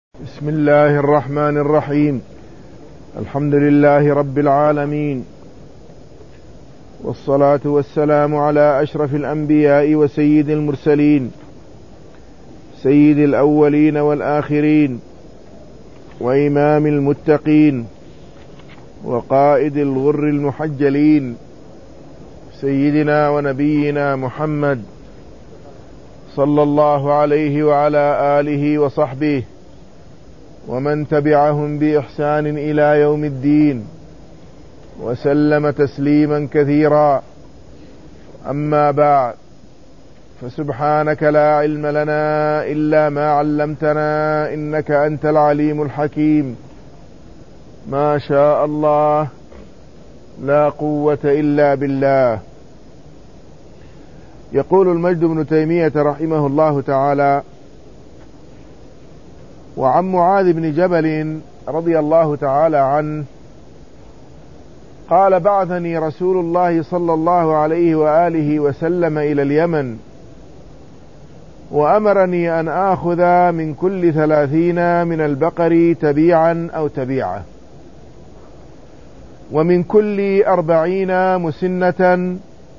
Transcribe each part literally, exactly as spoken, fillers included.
بسم الله الرحمن الرحيم. الحمد لله رب العالمين، والصلاة والسلام على أشرف الأنبياء وسيد المرسلين، سيد الأولين والآخرين، وإمام المتقين، وقائد الغر المحجلين، سيدنا ونبينا محمد صلى الله عليه وعلى آله وصحبه ومن تبعهم بإحسان إلى يوم الدين، وسلم تسليما كثيرا. أما بعد، فسبحانك لا علم لنا إلا ما علمتنا إنك أنت العليم الحكيم. ما شاء الله، لا قوة إلا بالله. يقول المجد بن تيمية رحمه الله تعالى: وعن معاذ بن جبل رضي الله تعالى عنه قال: بعثني رسول الله صلى الله عليه وآله وسلم إلى اليمن، وأمرني أن آخذ من كل ثلاثين من البقر تبيعا أو تبيعة، ومن كل أربعين مسنة،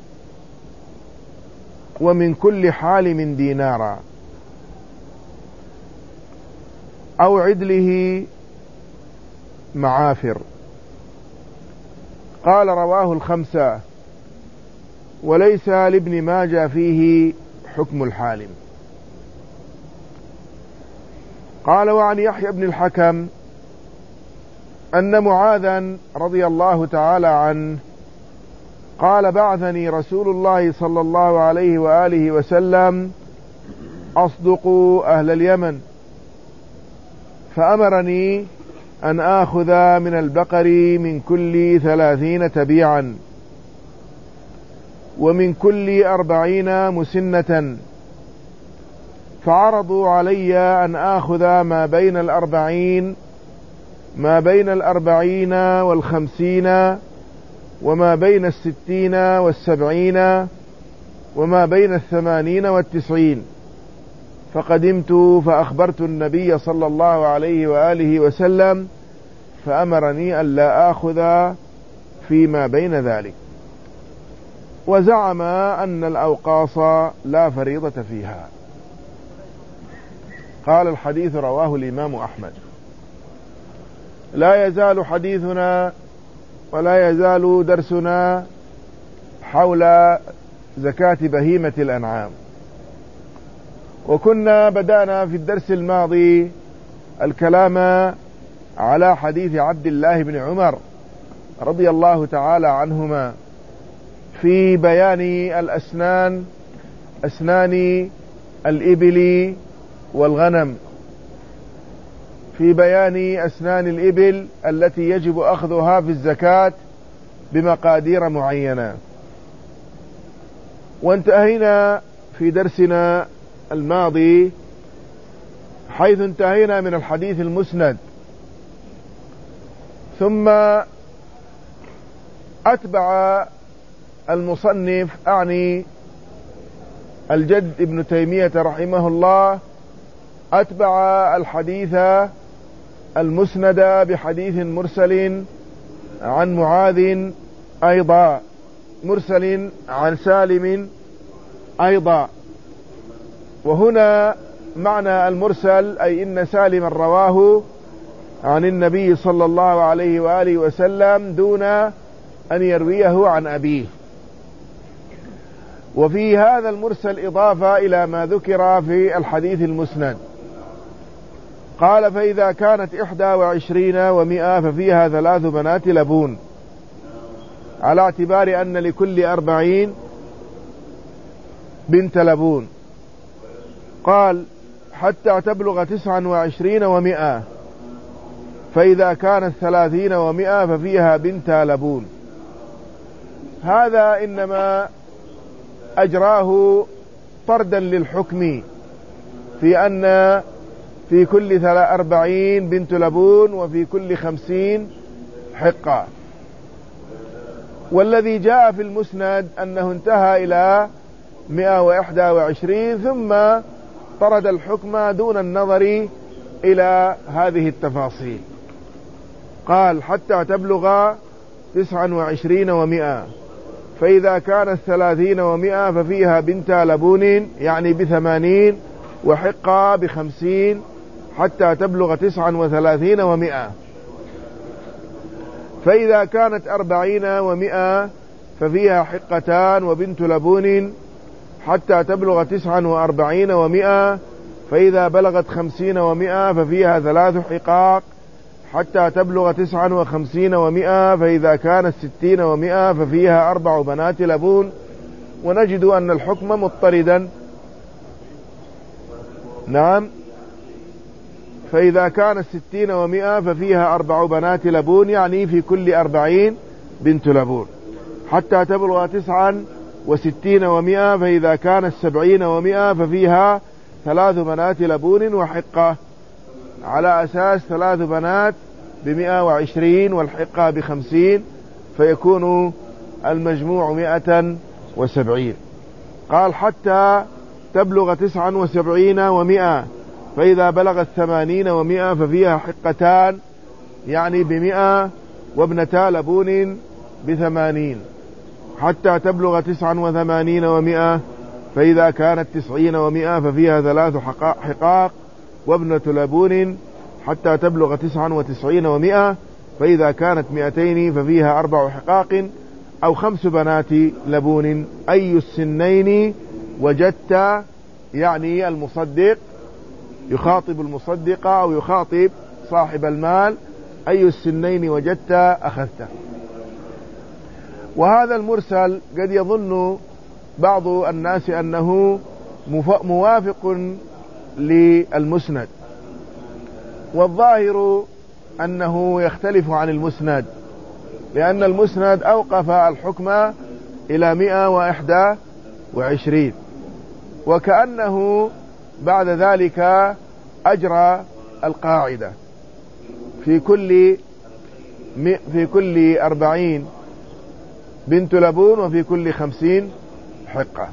ومن كل حالم دينارا، أو عدله معافر. قال: رواه الخمسة، وليس لابن ماجه فيه حكم الحالم. قال: وعن يحيى بن الحكم أن معاذا رضي الله تعالى عنه قال: بعثني رسول الله صلى الله عليه وآله وسلم أصدق أهل اليمن، فأمرني أن آخذ من البقر من كل ثلاثين تبيعا، ومن كل أربعين مسنة، فعرضوا علي أن آخذ ما بين الأربعين ما بين الأربعين والخمسين، وما بين الستين والسبعين، وما بين الثمانين والتسعين. فقدمت فأخبرت النبي صلى الله عليه وآله وسلم، فأمرني أن لا آخذ فيما بين ذلك، وزعم أن الأوقاص لا فريضة فيها. قال: الحديث رواه الإمام أحمد. لا يزال حديثنا ولا يزال درسنا حول زكاة بهيمة الأنعام، وكنا بدأنا في الدرس الماضي الكلام على حديث عبد الله بن عمر رضي الله تعالى عنهما في بيان الأسنان أسنان الإبل والغنم، في بيان أسنان الإبل التي يجب أخذها في الزكاة بمقادير معينة. وانتهينا في درسنا الماضي حيث انتهينا من الحديث المسند، ثم أتبع المصنف أعني الجد ابن تيمية رحمه الله أتبع الحديث المسند بحديث مرسل عن معاذ أيضا، مرسل عن سالم أيضا. وهنا معنى المرسل أي إن سالما رواه عن النبي صلى الله عليه وآله وسلم دون أن يرويه عن أبيه. وفي هذا المرسل إضافة إلى ما ذكر في الحديث المسند. قال: فإذا كانت إحدى وعشرين ومئة ففيها ثلاث بنات لبون، على اعتبار أن لكل أربعين بنت لبون. قال: حتى تبلغ تسعا وعشرين ومئة، فإذا كانت ثلاثين ومئة ففيها بنت لبون. هذا إنما أجراه طردا للحكم في أن في كل أربعين بنت لبون وفي كل خمسين حقة. والذي جاء في المسند أنه انتهى إلى مئة وإحدى وعشرين، ثم طرد الحكم دون النظر إلى هذه التفاصيل. قال حتى تبلغ تسعا وعشرين ومئة، فإذا كانت ثلاثين ومئة ففيها بنت لبون يعني بثمانين، وحقة بخمسين حتى تبلغ تسعا وثلاثين ومئة. فإذا كانت أربعين ومئة ففيها حقتان وبنت لبون حتى تبلغ تسعا وأربعين ومئة. فإذا بلغت خمسين ومئة ففيها ثلاث حقاق حتى تبلغ تسعا وخمسين ومئة. فإذا كانت ستين ومئة ففيها أربع بنات لبون. ونجد أن الحكم مضطردا. نعم، فإذا كانت ستين ومئة ففيها أربع بنات لبون يعني في كل أربعين بنت لبون حتى تبلغ تسعا وستين ومئة. فإذا كانت سبعين ومئة ففيها ثلاث بنات لبون وحقة، على أساس ثلاث بنات بمئة وعشرين والحقة بخمسين، فيكون المجموع مئة وسبعين. قال حتى تبلغ تسعا وسبعين ومئة. فإذا بلغت ثمانين ومئة ففيها حقتان يعني بمئة وابنتا لبون بثمانين حتى تبلغ تسعا وثمانين ومئة. فإذا كانت تسعين ومئة ففيها ثلاث حقاق وابنة لبون حتى تبلغ تسعا وتسعين ومئة. فإذا كانت مئتين ففيها أربع حقاق أو خمس بنات لبون. أي السنين وجدت يعني المصدق يخاطب المصدق أو يخاطب صاحب المال، أي السنين وجدت أخذته. وهذا المرسل قد يظن بعض الناس أنه موافق للمسند، والظاهر أنه يختلف عن المسند، لأن المسند أوقف الحكم إلى مئة وإحدى وعشرين، وكأنه بعد ذلك أجرى القاعدة في كل في كل أربعين بنت لبون وفي كل خمسين حقة.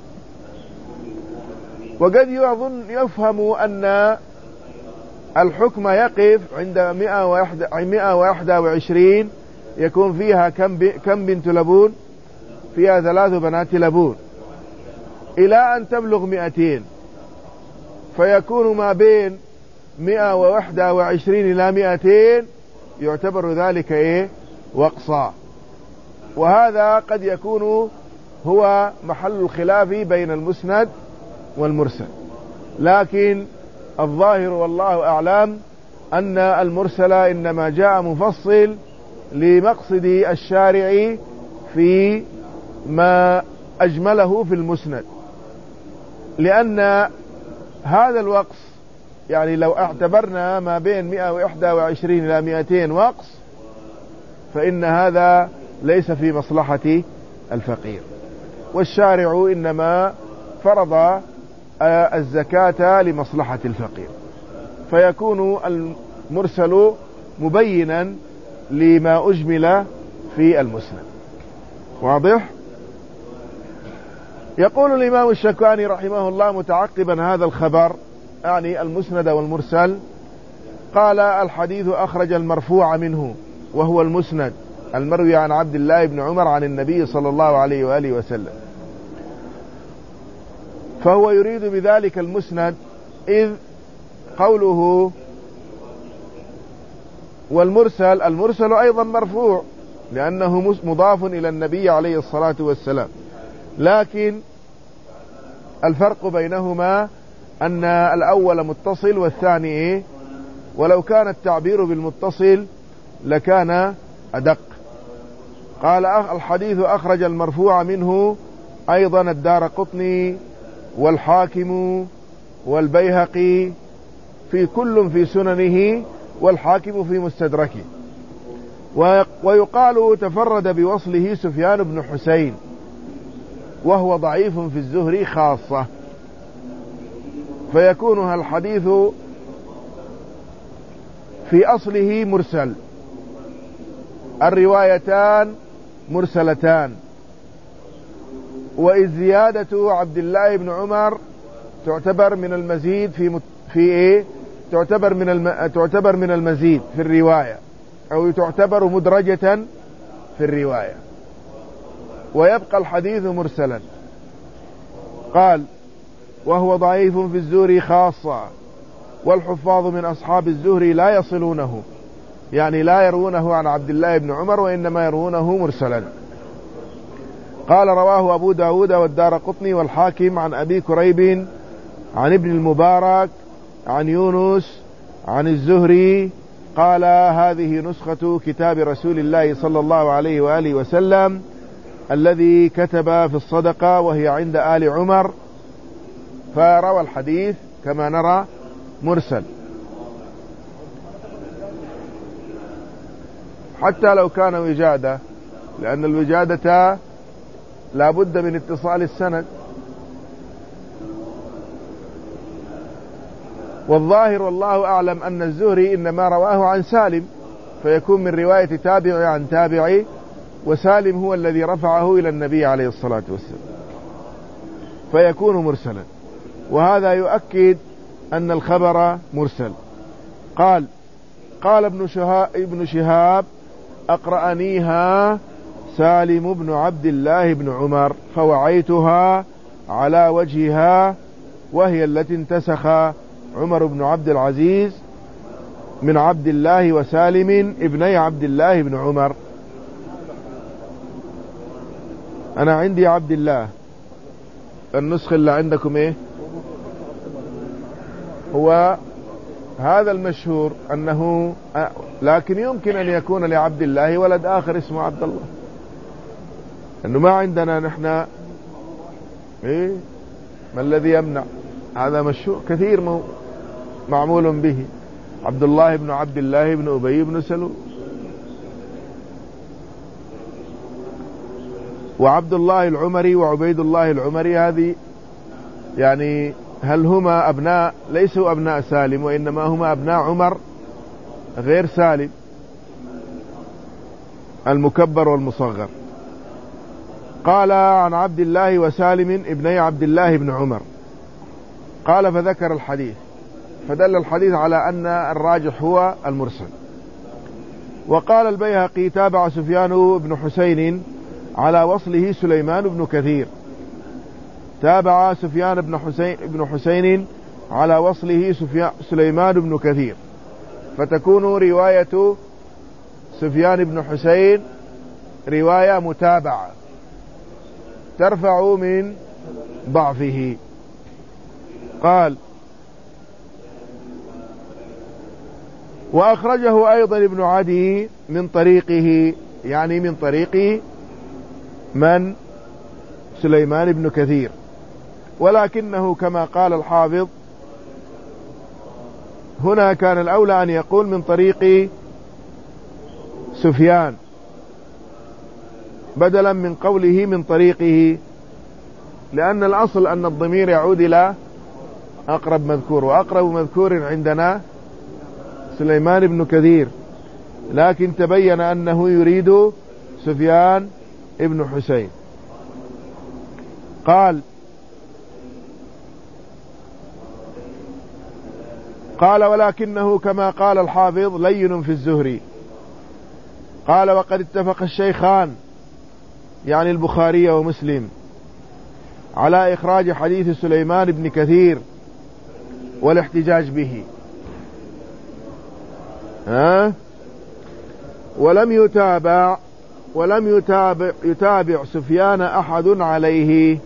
وقد يظن يفهم أن الحكم يقف عند مئة وإحدى وعشرين يكون فيها كم كم بنت لبون؟ فيها ثلاث بنات لبون، إلى أن تبلغ مئتين، فيكون ما بين مئة وإحدى وعشرين إلى مئتين يعتبر ذلك إيه؟ وقصا. وهذا قد يكون هو محل الخلاف بين المسند والمرسل، لكن الظاهر والله أعلم أن المرسل إنما جاء مفصل لمقصد الشارع في ما أجمله في المسند، لأن هذا الوقص يعني لو اعتبرنا ما بين مئة وإحدى وعشرين إلى مئتين وقص فإن هذا ليس في مصلحة الفقير، والشارع إنما فرض الزكاة لمصلحة الفقير، فيكون المرسل مبينا لما أجمل في المسند. واضح؟ يقول الإمام الشوكاني رحمه الله متعقبا هذا الخبر يعني المسند والمرسل، قال الحديث أخرج المرفوع منه وهو المسند المروي عن عبد الله بن عمر عن النبي صلى الله عليه وآله وسلم، فهو يريد بذلك المسند، إذ قوله والمرسل، المرسل أيضا مرفوع لأنه مضاف إلى النبي عليه الصلاة والسلام، لكن الفرق بينهما أن الأول متصل والثاني إيه؟ ولو كان التعبير بالمتصل لكان أدق. قال الحديث أخرج المرفوع منه أيضا الدارقطني والحاكم والبيهقي في كل في سننه، والحاكم في مستدركه. ويقال تفرد بوصله سفيان بن حسين وهو ضعيف في الزهري خاصة، فيكون الحديث في أصله مرسل، الروايتان مرسلتان، وإذ زيادة عبد الله بن عمر تعتبر من المزيد في مت... في إيه؟ تعتبر من الم... تعتبر من المزيد في الرواية، أو تعتبر مدرجة في الرواية، ويبقى الحديث مرسلا. قال: وهو ضعيف في الزهري خاصة، والحفاظ من أصحاب الزهري لا يصلونه، يعني لا يروونه عن عبد الله بن عمر، وإنما يروونه مرسلا. قال: رواه أبو داود والدارقطني والحاكم عن أبي كريب عن ابن المبارك عن يونس عن الزهري قال: هذه نسخة كتاب رسول الله صلى الله عليه وآله وسلم الذي كتب في الصدقة، وهي عند آل عمر. فروى الحديث كما نرى مرسل، حتى لو كان وجادة، لأن الوجادة لا بد من اتصال السند. والظاهر والله أعلم أن الزهري إنما رواه عن سالم، فيكون من رواية تابعي عن تابعي، وسالم هو الذي رفعه إلى النبي عليه الصلاة والسلام، فيكون مرسلا، وهذا يؤكد أن الخبر مرسل. قال: قال ابن شهاب, ابن شهاب أقرأنيها سالم بن عبد الله بن عمر فوعيتها على وجهها، وهي التي انتسخ عمر بن عبد العزيز من عبد الله وسالم ابني عبد الله بن عمر. أنا عندي عبد الله، النسخة اللي عندكم إيه؟ هو هذا المشهور أنه، لكن يمكن أن يكون لعبد الله ولد آخر اسمه عبد الله، أنه ما عندنا نحن إيه؟ ما الذي يمنع؟ هذا مشهور كثير معمول به، عبد الله بن عبد الله بن أبي بن سلول، وعبد الله العمري وعبيد الله العمري، هذه يعني هل هما أبناء؟ ليسوا أبناء سالم، وإنما هما أبناء عمر غير سالم المكبر والمصغر. قال: عن عبد الله وسالم ابني عبد الله بن عمر. قال: فذكر الحديث، فدل الحديث على أن الراجح هو المرسل. وقال البيهقي: تابع سفيان بن حسين على وصله سليمان بن كثير. تابع سفيان بن حسين, بن حسين على وصله سليمان بن كثير، فتكون رواية سفيان بن حسين رواية متابعة ترفع من ضعفه. قال: وأخرجه أيضا ابن عدي من طريقه، يعني من طريق من؟ سليمان بن كثير، ولكنه كما قال الحافظ هنا كان الأولى أن يقول من طريق سفيان بدلا من قوله من طريقه، لأن الأصل أن الضمير يعود إلى أقرب مذكور، وأقرب مذكور عندنا سليمان بن كثير، لكن تبين أنه يريد سفيان ابن حسين. قال: قال ولكنه كما قال الحافظ لين في الزهري. قال: وقد اتفق الشيخان، يعني البخاري ومسلم، على إخراج حديث سليمان بن كثير والاحتجاج به، ها؟ ولم يتابع ولم يتابع, يتابع سفيان أحد عليه.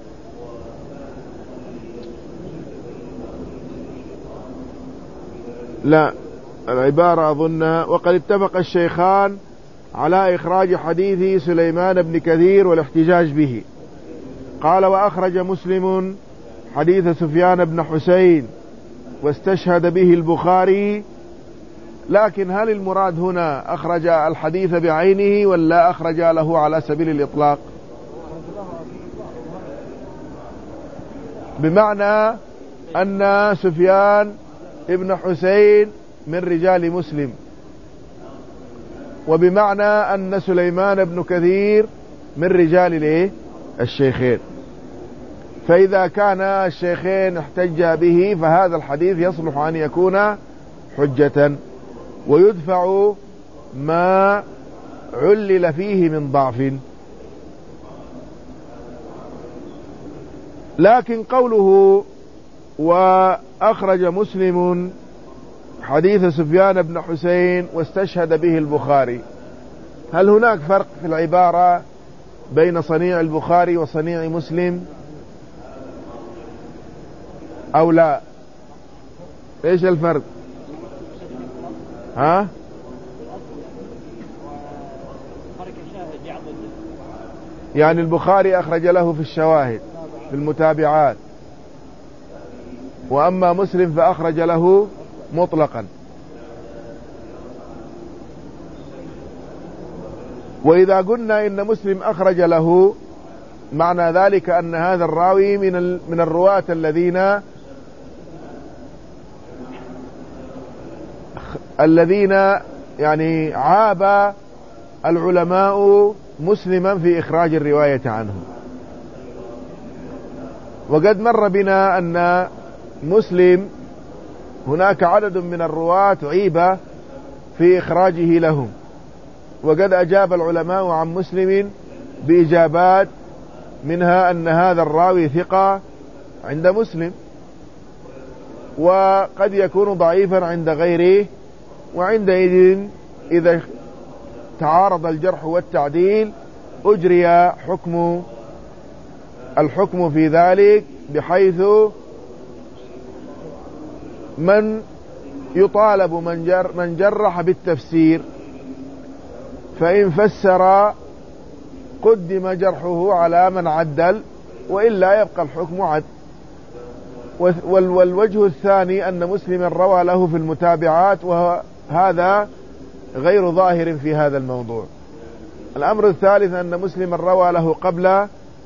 لا، العبارة أظن: وقد اتفق الشيخان على إخراج حديث سليمان بن كثير والاحتجاج به. قال: وأخرج مسلم حديث سفيان بن حسين واستشهد به البخاري. لكن هل المراد هنا أخرج الحديث بعينه ولا أخرج له على سبيل الإطلاق؟ بمعنى أن سفيان ابن حسين من رجال مسلم، وبمعنى أن سليمان بن كثير من رجال الايه؟ الشيخين. فإذا كان الشيخين احتجا به فهذا الحديث يصلح أن يكون حجة، ويدفع ما علل فيه من ضعف. لكن قوله وأخرج مسلم حديث سفيان بن حسين واستشهد به البخاري، هل هناك فرق في العبارة بين صنيع البخاري وصنيع مسلم أو لا؟ ايش الفرق؟ ها؟ يعني البخاري أخرج له في الشواهد في المتابعات، وأما مسلم فأخرج له مطلقا. وإذا قلنا إن مسلم أخرج له، معنى ذلك أن هذا الراوي من من الرواة الذين الذين يعني عاب العلماء مسلما في إخراج الرواية عنه. وقد مر بنا أن مسلم هناك عدد من الرواة عيب في إخراجه لهم، وقد أجاب العلماء عن مسلم بإجابات، منها أن هذا الراوي ثقة عند مسلم، وقد يكون ضعيفا عند غيره، وعندئذ إذا تعارض الجرح والتعديل أجري حكم الحكم في ذلك، بحيث من يطالب من, جر من جرح بالتفسير، فإن فسر قدم جرحه على من عدل، وإلا يبقى الحكم عدل. والوجه الثاني أن مسلم روى له في المتابعات، وهذا غير ظاهر في هذا الموضوع. الأمر الثالث أن مسلم روى له قبل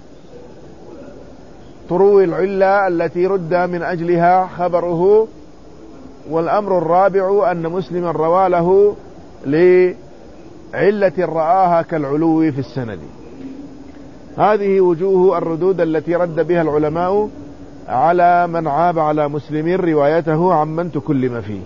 طروي العلة التي رد من أجلها خبره. والأمر الرابع أن مسلم روى له لعلة رآها كالعلو في السند. هذه وجوه الردود التي رد بها العلماء على من عاب على مسلم روايته عمن تكلم فيه.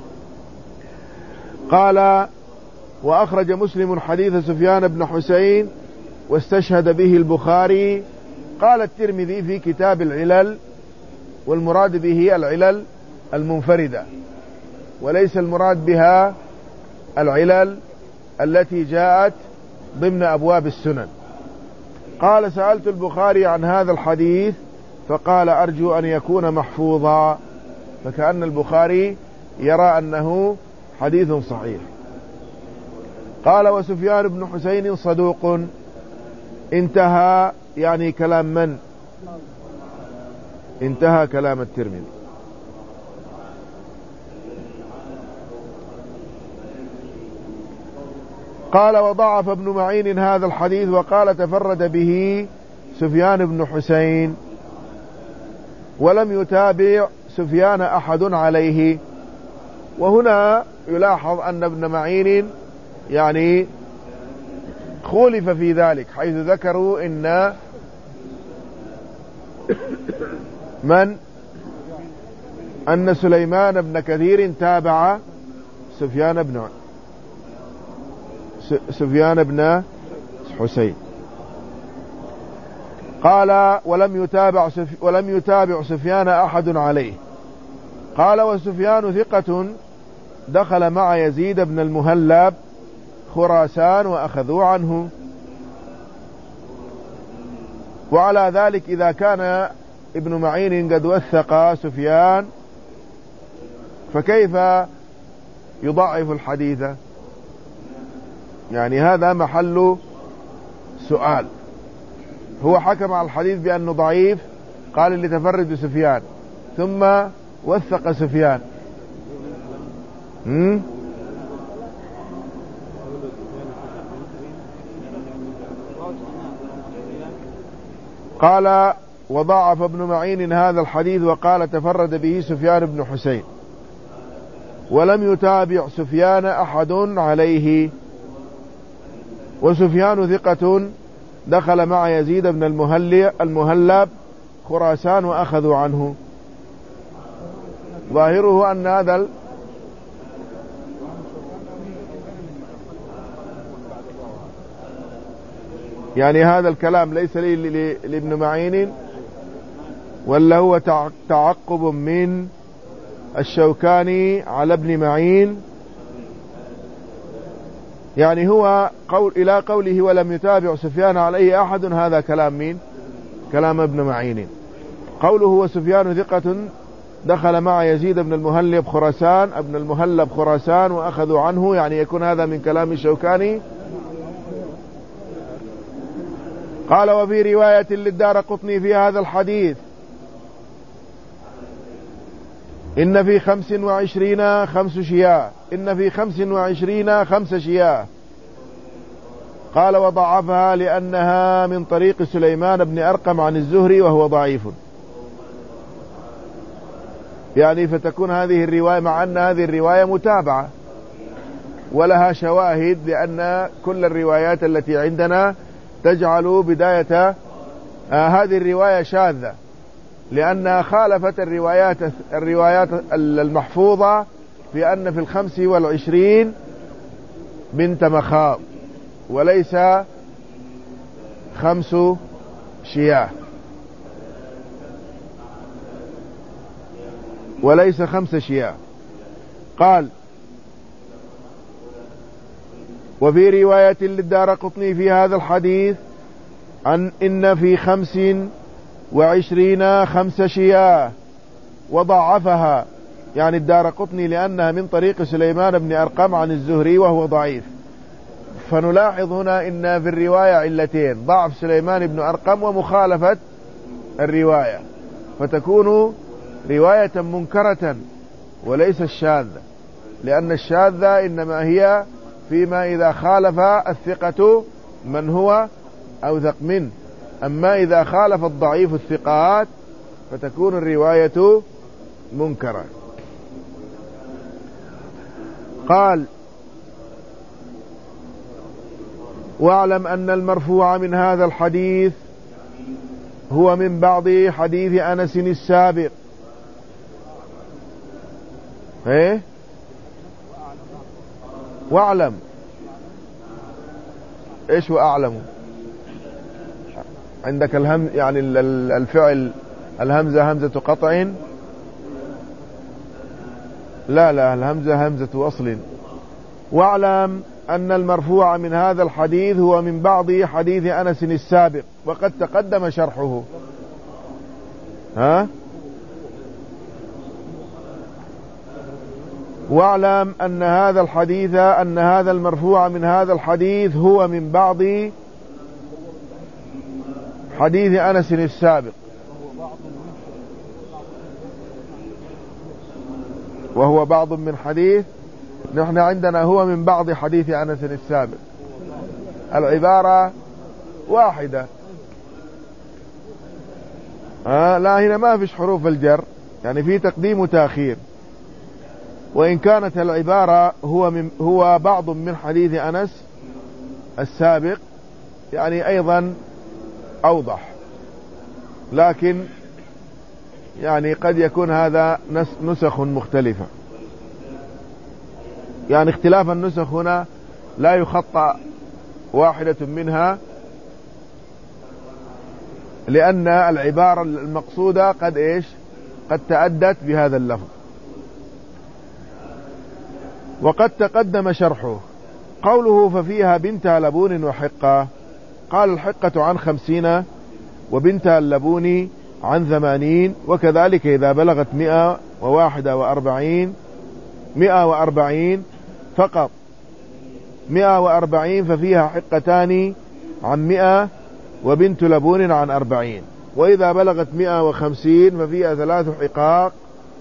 قال وأخرج مسلم حديث سفيان بن حسين واستشهد به البخاري. قال الترمذي في كتاب العلل، والمراد به العلل المنفردة، وليس المراد بها العلل التي جاءت ضمن أبواب السنن. قال سألت البخاري عن هذا الحديث فقال أرجو أن يكون محفوظا، فكأن البخاري يرى أنه حديث صحيح. قال وسفيان بن حسين صدوق. انتهى يعني كلام من؟ انتهى كلام الترمذي. قال وضعف ابن معين هذا الحديث وقال تفرد به سفيان بن حسين ولم يتابع سفيان أحد عليه. وهنا يلاحظ أن ابن معين يعني خولف في ذلك، حيث ذكروا إن من أن سليمان بن كثير تابع سفيان بن سفيان بن حسين. قال ولم يتابع ولم يتابع سفيان أحد عليه. قال وسفيان ثقة دخل مع يزيد بن المهلب خراسان وأخذوا عنه. وعلى ذلك إذا كان ابن معين قد وثق سفيان فكيف يضعف الحديث؟ يعني هذا محل سؤال. هو حكم على الحديث بأنه ضعيف، قال اللي تفرد سفيان، ثم وثق سفيان. هم؟ قال وضعف ابن معين هذا الحديث وقال تفرد به سفيان بن حسين ولم يتابع سفيان أحد عليه. وسفيان ثقة دخل مع يزيد بن المهلب خراسان وأخذوا عنه. ظاهره أن هذا يعني هذا الكلام ليس لي لابن معين ولا هو تعقب من الشوكاني على ابن معين؟ يعني هو قول إلى قوله ولم يتابع سفيان عليه أحد، هذا كلام مين؟ كلام ابن معين. قوله وسفيان ثقة دخل مع يزيد بن المهلب خراسان ابن المهلب خراسان وأخذوا عنه، يعني يكون هذا من كلام الشوكاني. قال وفي رواية للدارقطني في هذا الحديث إن في خمس وعشرين خمس شياه إن في خمس وعشرين خمس شياه. قال وضعفها لأنها من طريق سليمان بن أرقم عن الزهري وهو ضعيف، يعني فتكون هذه الرواية مع أن هذه الرواية متابعة ولها شواهد، لأن كل الروايات التي عندنا تجعل بداية آه هذه الرواية شاذة، لأنها خالفت الروايات الروايات المحفوظة في أن في الخمس والعشرين بنت مخاض وليس خمس شياه وليس خمس شياه. قال وفي رواية للدارقطني في هذا الحديث أن إن في خمس وعشرين خمس شياه وضعفها، يعني الدارقطني لأنها من طريق سليمان بن أرقم عن الزهري وهو ضعيف. فنلاحظ هنا إن في الرواية علتين، ضعف سليمان بن أرقم ومخالفة الرواية، فتكون رواية منكرة وليس الشاذة، لأن الشاذة إنما هي فيما إذا خالف الثقة من هو أوثق منه، أما إذا خالف الضعيف الثقات فتكون الرواية منكرة. قال واعلم أن المرفوع من هذا الحديث هو من بعض حديث أنس السابق. ايه واعلم ايش واعلم؟ عندك الهم يعني الفعل الهمزة همزة قطع؟ لا لا، الهمزة همزة وصل. واعلم أن المرفوع من هذا الحديث هو من بعض حديث أنس السابق وقد تقدم شرحه. ها واعلم أن هذا الحديث أن هذا المرفوع من هذا الحديث هو من بعض حديث أنس السابق، وهو بعض من حديث. نحن عندنا هو من بعض حديث أنس السابق، العبارة واحدة. آه لا، هنا ما فيش حروف الجر، يعني في تقديم وتأخير، وإن كانت العبارة هو من هو بعض من حديث أنس السابق يعني أيضا أوضح، لكن يعني قد يكون هذا نسخ مختلفة، يعني اختلاف النسخ هنا لا يخطأ واحدة منها، لأن العبارة المقصودة قد إيش قد تأدت بهذا اللفظ. وقد تقدم شرحه. قوله ففيها بنت لبون وحقة، قال الحقة عن خمسين وبنت اللبون عن ثمانين، وكذلك إذا بلغت مئة وواحد وأربعين مئة وأربعين فقط، مئة وأربعين ففيها حقتان عن مئة وبنت لبون عن أربعين، وإذا بلغت مئة وخمسين ففيها ثلاث حقاق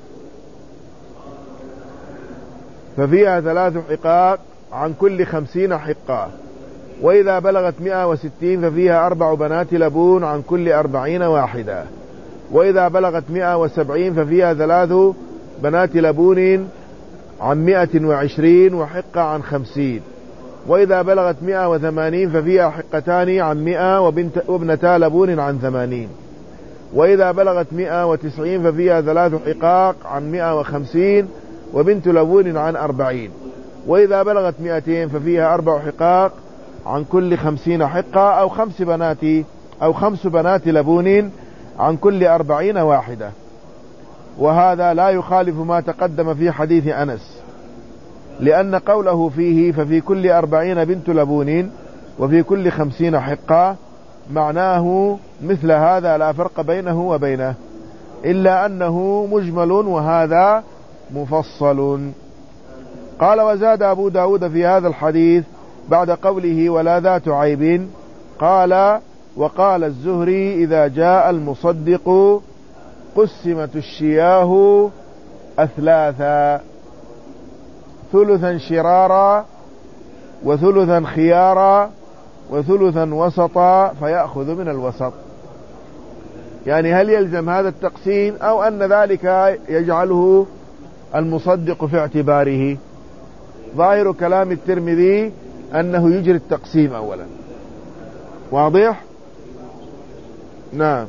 ففيها ثلاث حقاق عن كل خمسين حقة، وإذا بلغت مئة وستين ففيها أربع بنات لبون عن كل أربعين واحدة، وإذا بلغت مئة وسبعين ففيها ثلاث بنات لبون عن مئة وعشرين وحقة عن خمسين، وإذا بلغت مئة وثمانين ففيها حقتان عن مئة وبنت وابنتا لبون عن ثمانين، وإذا بلغت مئة وتسعين ففيها ثلاث حقاق عن مئة وخمسين وبنت لبون عن أربعين، وإذا بلغت مئتين ففيها أربع حقاق عن كل خمسين حقة، أو خمس بنات أو خمس بنات لبون عن كل أربعين واحدة. وهذا لا يخالف ما تقدم في حديث أنس، لأن قوله فيه ففي كل أربعين بنت لبون وفي كل خمسين حقة معناه مثل هذا، لا فرق بينه وبينه، إلا أنه مجمل وهذا مفصل. قال: وزاد أبو داود في هذا الحديث بعد قوله ولا ذات عيب، قال: وقال الزهري إذا جاء المصدق قسمت الشياه أثلاثا، ثلثا شرارا وثلثا خيارا وثلثا وسطا فيأخذ من الوسط. يعني هل يلزم هذا التقسيم أو أن ذلك يجعله المصدق في اعتباره؟ ظاهر كلام الترمذي أنه يجري التقسيم أولا. واضح؟ نعم.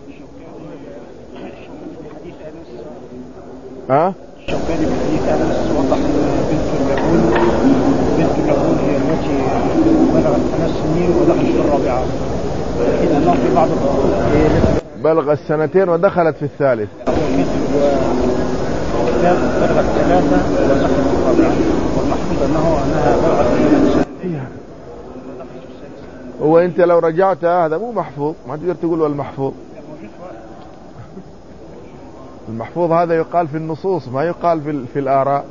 ها؟ الشوكاني في حديث أنس وضح أن بنت اللبون بنت اللبون هي التي بلغت ثلاث سنين ودخلت في الرابعة، إذا أنه في بعض بلغت سنتين ودخلت في الثالث. بلغت ثلاثة ودخلت في الرابعة، والمحفوظ أنه أنها بلغت ثلاثة. هو أنت لو رجعت هذا مو محفوظ، ما تقدر تقول والمحفوظ. المحفوظ هذا يقال في النصوص ما يقال في, في الآراء.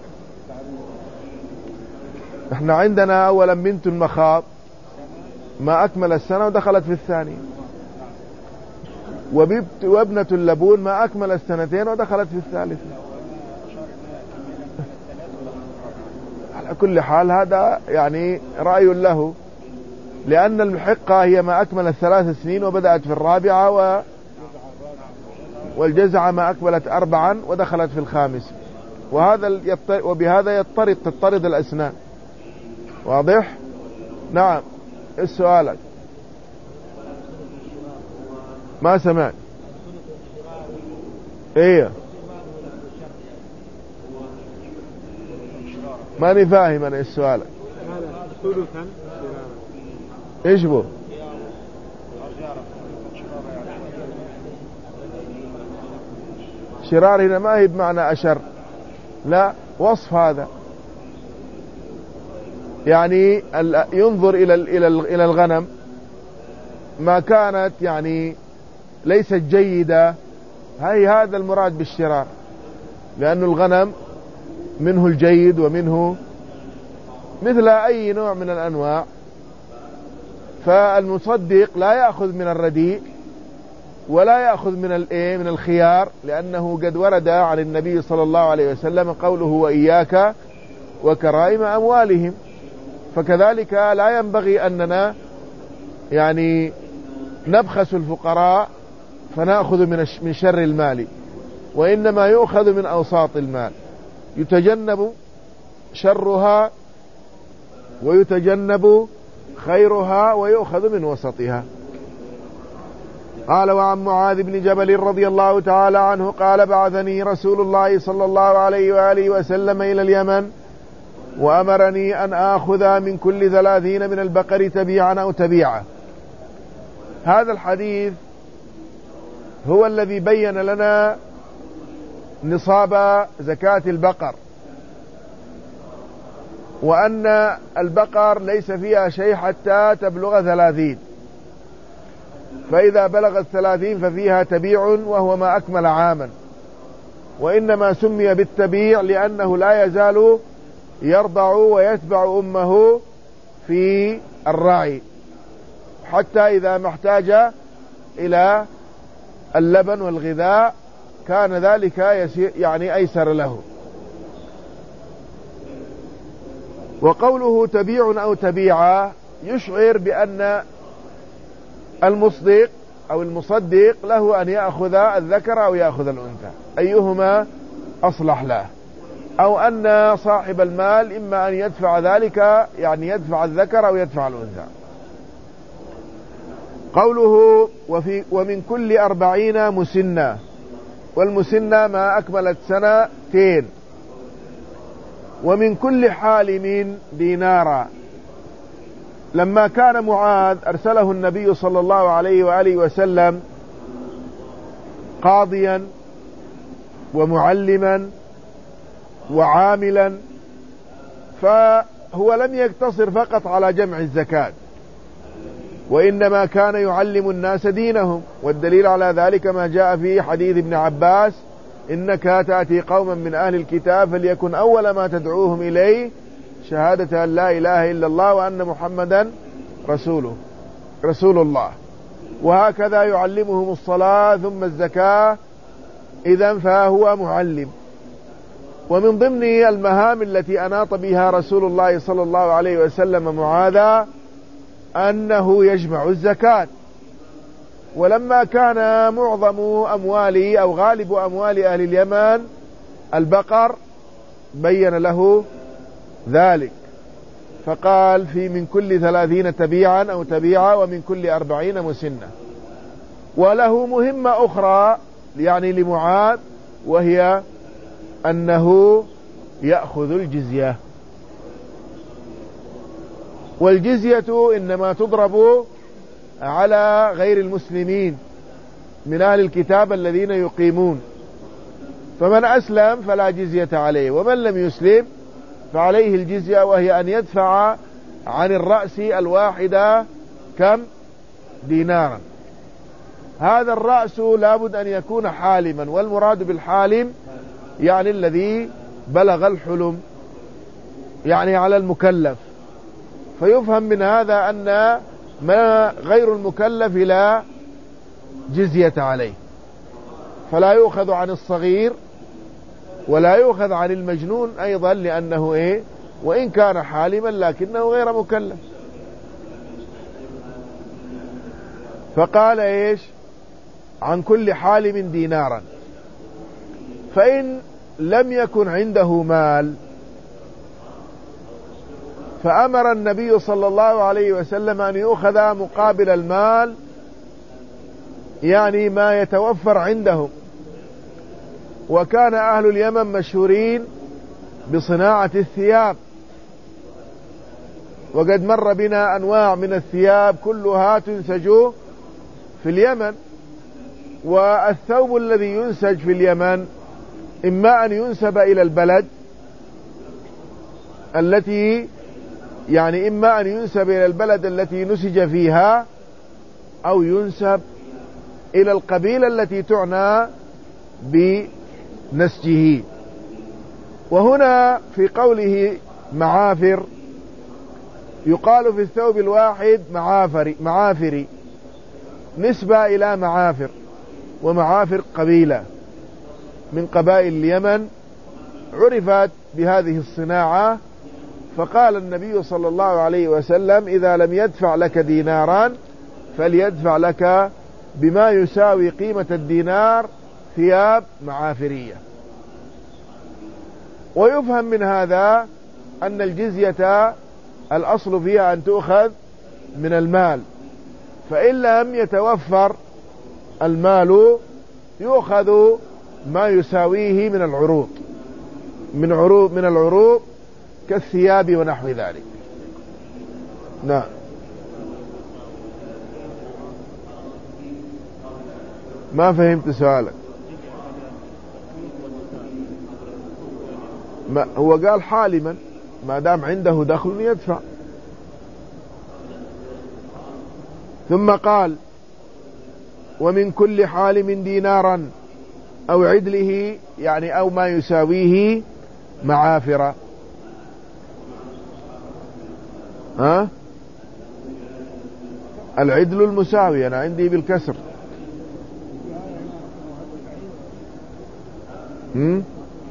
احنا عندنا أولا بنت المخاض ما أكمل السنة ودخلت في الثانية، وابنة اللبون ما أكمل السنتين ودخلت في الثالثة. على كل حال هذا يعني رأي له، لأن المحقة هي ما أكمل الثلاث سنين وبدأت في الرابعة، و والجزعة ما أكملت أربعا ودخلت في الخامس، وهذا وبهذا يضطرد تضطرد الأسنان. واضح؟ نعم. السؤال ما سمعت. ايه ماني فاهم انا السؤال. ايش بو؟ شرار هنا ما هي بمعنى أشر، لا، وصف هذا. يعني ينظر إلى إلى الغنم ما كانت يعني ليست جيدة، هي هذا المراد بالشرار، لأن الغنم منه الجيد ومنه مثل أي نوع من الأنواع. فالمصدق لا يأخذ من الرديء ولا يأخذ من الايه من الخيار، لأنه قد ورد عن النبي صلى الله عليه وسلم قوله وإياك وكرائم أموالهم. فكذلك لا ينبغي أننا يعني نبخس الفقراء فنأخذ من من شر المال، وإنما يؤخذ من أوساط المال، يتجنب شرها ويتجنب خيرها ويؤخذ من وسطها. قال: وعن معاذ بن جبل رضي الله تعالى عنه قال: بعثني رسول الله صلى الله عليه وآله وسلم إلى اليمن، وأمرني أن آخذ من كل ثلاثين من البقر تبيعا أو تبيعا. هذا الحديث هو الذي بين لنا نصاب زكاة البقر، وأن البقر ليس فيها شيء حتى تبلغ ثلاثين، فإذا بلغت ثلاثين ففيها تبيع وهو ما أكمل عاما، وإنما سمي بالتبيع لأنه لا يزال يرضع ويتبع أمه في الرعي حتى إذا ما احتاج إلى اللبن والغذاء كان ذلك يعني أيسر له. وقوله تبيع أو تبيعا يشعر بأن المصدق أو المصدق له أن يأخذ الذكر أو يأخذ الأنثى، أيهما أصلح له، أو أن صاحب المال إما أن يدفع ذلك، يعني يدفع الذكر أو يدفع الأنثى. قوله وفي ومن كل أربعين مسنة، والمسنة ما أكملت سنتين، ومن كل حالم دينارا، لما كان معاذ أرسله النبي صلى الله عليه وآله وسلم قاضيا ومعلما وعاملا، فهو لم يقتصر فقط على جمع الزكاة، وإنما كان يعلم الناس دينهم. والدليل على ذلك ما جاء في حديث ابن عباس: إنك تأتي قوما من أهل الكتاب فليكن أول ما تدعوهم إليه شهادة أن لا إله إلا الله وأن محمدا رسوله رسول الله. وهكذا يعلمهم الصلاة ثم الزكاة، إذن فهو معلم. ومن ضمن المهام التي أناط بها رسول الله صلى الله عليه وسلم معاذا أنه يجمع الزكاة. ولما كان معظم أموال أو غالب أموال أهل اليمن البقر بين له ذلك، فقال: في من كل ثلاثين تبيعا أو تبيعا ومن كل أربعين مسنة. وله مهمة أخرى يعني لمعاذ، وهي أنه يأخذ الجزية. والجزية إنما تضرب على غير المسلمين من أهل الكتاب الذين يقيمون، فمن أسلم فلا جزية عليه، ومن لم يسلم فعليه الجزية، وهي أن يدفع عن الرأس الواحدة كم؟ دينارا. هذا الرأس لابد أن يكون حالما، والمراد بالحالم يعني الذي بلغ الحلم، يعني على المكلف. فيفهم من هذا أن ما غير المكلف لا جزية عليه، فلا يؤخذ عن الصغير ولا يؤخذ عن المجنون أيضا، لأنه إيه؟ وإن كان حالما لكنه غير مكلف. فقال إيش؟ عن كل حالم دينارا. فإن لم يكن عنده مال فأمر النبي صلى الله عليه وسلم أن يؤخذ مقابل المال، يعني ما يتوفر عندهم. وكان أهل اليمن مشهورين بصناعة الثياب، وقد مر بنا أنواع من الثياب كلها تنسج في اليمن. والثوب الذي ينسج في اليمن إما أن ينسب إلى البلد التي يعني إما أن ينسب إلى البلد التي نسج فيها، أو ينسب إلى القبيلة التي تعنى بنسجه. وهنا في قوله معافر يقال في الثوب الواحد معافري معافري نسبة إلى معافر، ومعافر قبيلة من قبائل اليمن عرفت بهذه الصناعة. فقال النبي صلى الله عليه وسلم: إذا لم يدفع لك ديناران فليدفع لك بما يساوي قيمة الدينار ثياب معافرية. ويفهم من هذا أن الجزية الأصل فيها أن تؤخذ من المال، فإن لم يتوفر المال يؤخذ ما يساويه من العروض من عروض من العروض كالثياب ونحو ذلك. نعم. ما فهمت سؤالك. ما هو قال حالما، ما دام عنده دخل يدفع. ثم قال: ومن كل حالم دينارا أو عدله، يعني أو ما يساويه معافرة. ها؟ العدل المساوي أنا عندي بالكسر. هم؟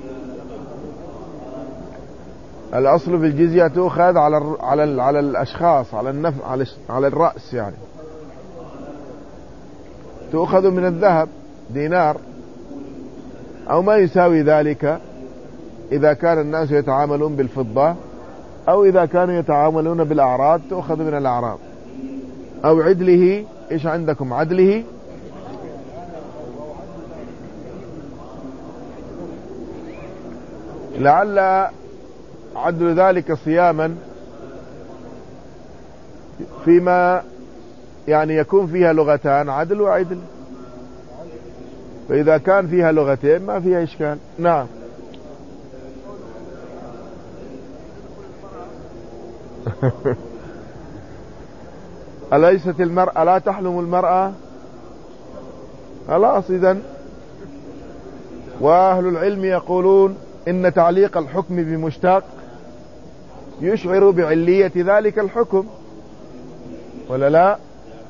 الأصل في الجزية تؤخذ على ال على ال على الأشخاص، على النف على على الرأس، يعني تؤخذ من الذهب دينار أو ما يساوي ذلك، إذا كان الناس يتعاملون بالفضة، أو إذا كانوا يتعاملون بالأعراض تؤخذ من الأعراض. أو عدله، إيش عندكم عدله؟ لعل عدل ذلك صياما فيما يعني يكون فيها لغتان عدل وعدل، فإذا كان فيها لغتين ما فيها إشكال. نعم. أليست المرأة لا تحلم المرأة؟ خلاص إذن. وأهل العلم يقولون إن تعليق الحكم بمشتق يشعر بعلية ذلك الحكم، ولا لا؟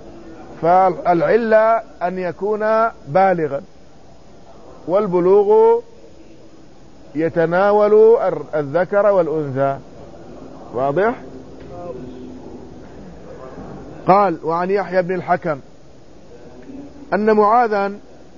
فالعلة أن يكون بالغا، والبلوغ يتناول الذكر والأنثى. واضح؟ قال: وعن يحيى بن الحكم أن معاذا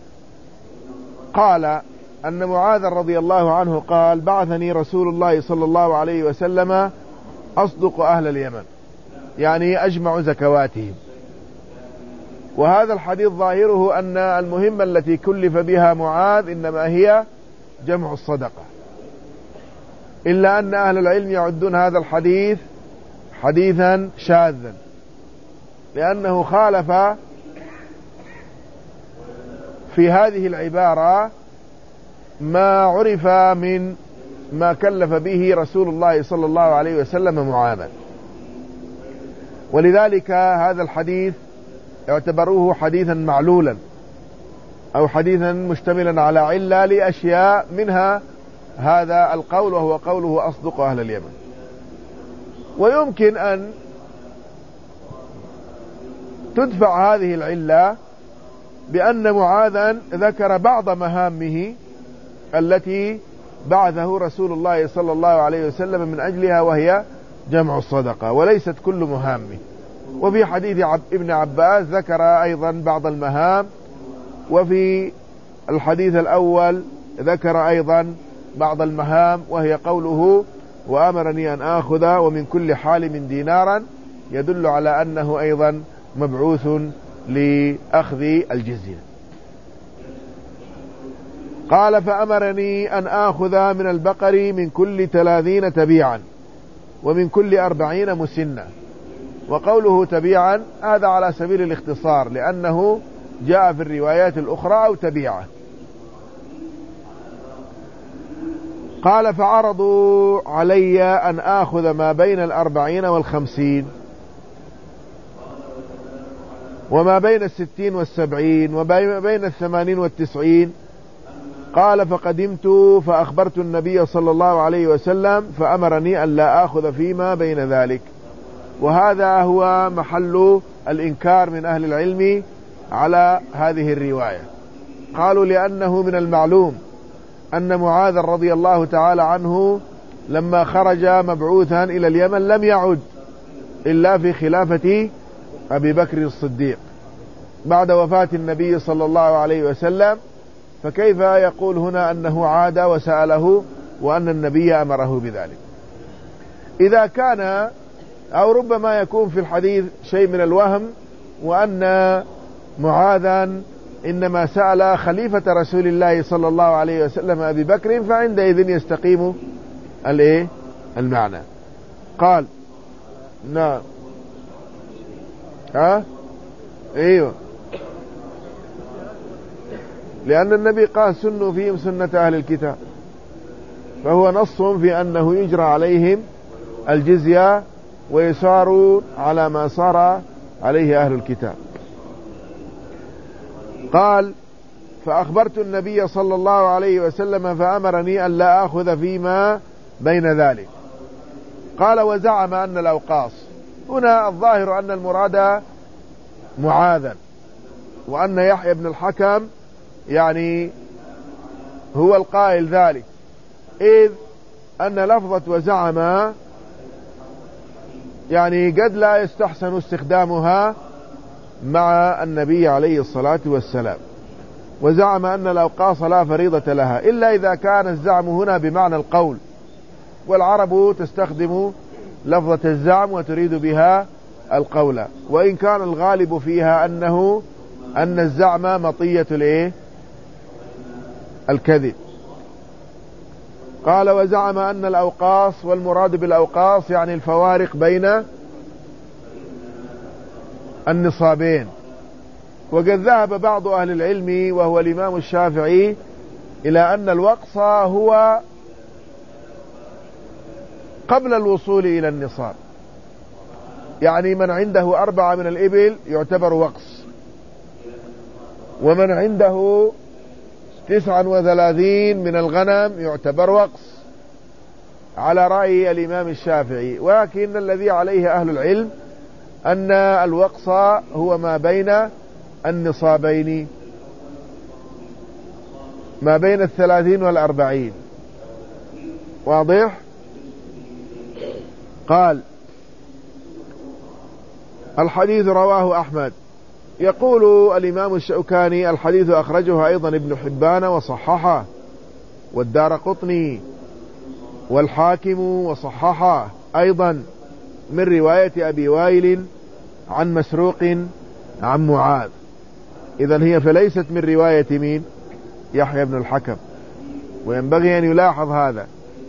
قال أن معاذ رضي الله عنه قال: بعثني رسول الله صلى الله عليه وسلم أصدق أهل اليمن، يعني أجمع زكواتهم. وهذا الحديث ظاهره أن المهمة التي كلف بها معاذ إنما هي جمع الصدقة، إلا أن أهل العلم يعدون هذا الحديث حديثا شاذا، لأنه خالف في هذه العبارة ما عرف من ما كلف به رسول الله صلى الله عليه وسلم معاذا. ولذلك هذا الحديث اعتبروه حديثا معلولا أو حديثا مشتملا على علة لأشياء، منها هذا القول وهو قوله أصدق أهل اليمن. ويمكن أن تدفع هذه العلة بأن معاذا ذكر بعض مهامه التي بعثه رسول الله صلى الله عليه وسلم من أجلها، وهي جمع الصدقة، وليست كل مهامه. وفي حديث ابن عباس ذكر أيضا بعض المهام، وفي الحديث الأول ذكر أيضا بعض المهام، وهي قوله: وأمرني أن آخذ ومن كل حالم دينارا، يدل على أنه أيضا مبعوث لأخذ الجزية. قال: فأمرني أن آخذ من البقر من كل ثلاثين تبيعا ومن كل أربعين مسنة. وقوله تبيعا هذا على سبيل الاختصار، لأنه جاء في الروايات الأخرى أو تبيعة. قال: فعرضوا علي أن آخذ ما بين الأربعين والخمسين وما بين الستين والسبعين وما بين الثمانين والتسعين. قال: فقدمت فأخبرت النبي صلى الله عليه وسلم فأمرني أن لا آخذ فيما بين ذلك. وهذا هو محل الإنكار من أهل العلم على هذه الرواية. قالوا: لأنه من المعلوم أن معاذ رضي الله تعالى عنه لما خرج مبعوثا إلى اليمن لم يعد إلا في خلافة أبي بكر الصديق بعد وفاة النبي صلى الله عليه وسلم، فكيف يقول هنا أنه عاد وسأله وأن النبي أمره بذلك؟ إذا كان أو ربما يكون في الحديث شيء من الوهم، وأن معاذا إنما سأل خليفة رسول الله صلى الله عليه وسلم أبي بكر، فعندئذ يستقيم الايه المعنى. قال: نعم. ها ايوه، لأن النبي قال: سنوا فيهم سنة أهل الكتاب، فهو نص في أنه يجرى عليهم الجزية ويساروا على ما صار عليه أهل الكتاب. قال: فأخبرت النبي صلى الله عليه وسلم فأمرني أن لا أخذ فيما بين ذلك. قال: وزعم أن الأوقاص، هنا الظاهر أن المراد معاذا، وأن يحيى بن الحكم يعني هو القائل ذلك، إذ أن لفظة وزعم يعني قد لا يستحسن استخدامها مع النبي عليه الصلاة والسلام. وزعم أن الأوقاص لا فريضة لها، إلا إذا كان الزعم هنا بمعنى القول، والعرب تستخدم لفظة الزعم وتريد بها القول، وإن كان الغالب فيها أنه أن الزعم مطية الايه الكذب. قال: وزعم أن الأوقاص، والمراد بالأوقاص يعني الفوارق بين النصابين. وقد ذهب بعض أهل العلم وهو الإمام الشافعي إلى أن الوقص هو قبل الوصول إلى النصاب، يعني من عنده أربعة من الإبل يعتبر وقص، ومن عنده تسعة وثلاثين من الغنم يعتبر وقص، على رأي الإمام الشافعي. ولكن الذي عليه أهل العلم أن الوقص هو ما بين النصابين، ما بين الثلاثين والأربعين. واضح؟ قال الحديث رواه أحمد. يقول الإمام الشوكاني الحديث أخرجه أيضا ابن حبان وصححه، والدارقطني والحاكم وصححه أيضا من رواية أبي وائل عن مسروق عن معاذ. إذن هي فليست من رواية مين؟ يحيى بن الحكم، وينبغي أن يلاحظ هذا.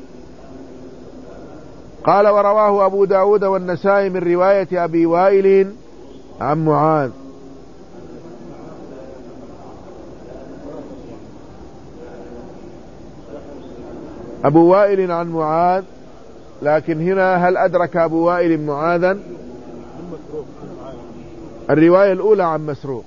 قال ورواه أبو داود والنسائي من رواية أبي وائل عن معاذ. أبو وائل عن معاذ، لكن هنا هل أدرك أبو وائل معاذا؟ الرواية الأولى عن مسروق،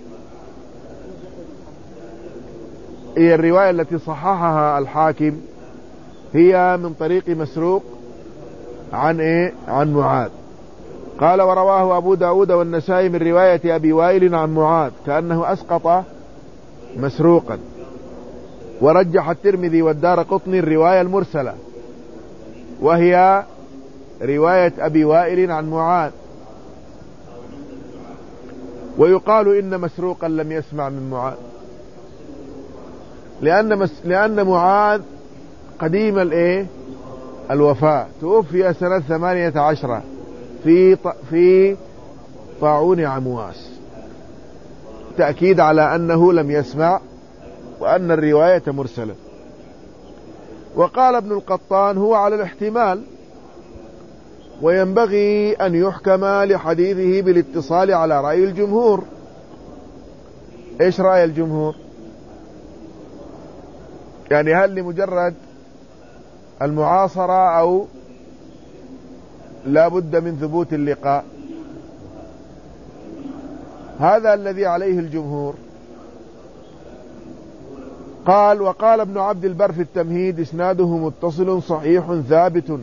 هي الرواية التي صححها الحاكم، هي من طريق مسروق عن إيه؟ عن معاذ. قال ورواه أبو داود والنسائي من رواية أبي وائل عن معاذ، كأنه أسقط مسروقا. ورجح الترمذي والدارقطني الرواية المرسلة، وهي رواية أبي وائل عن معاذ. ويقال إن مسروقا لم يسمع من معاذ، لأن, مس... لأن معاذ قديم الإيه؟ الوفاة، توفي سنة ثمانية عشر في ط... في طاعون عمواس، تأكيد على أنه لم يسمع وأن الرواية مرسلة. وقال ابن القطان هو على الاحتمال، وينبغي أن يحكم لحديثه بالاتصال على رأي الجمهور. إيش رأي الجمهور؟ يعني هل لمجرد المعاصرة أو لا بد من ثبوت اللقاء؟ هذا الذي عليه الجمهور. قال وقال ابن عبد البر في التمهيد إسناده متصل صحيح ثابت.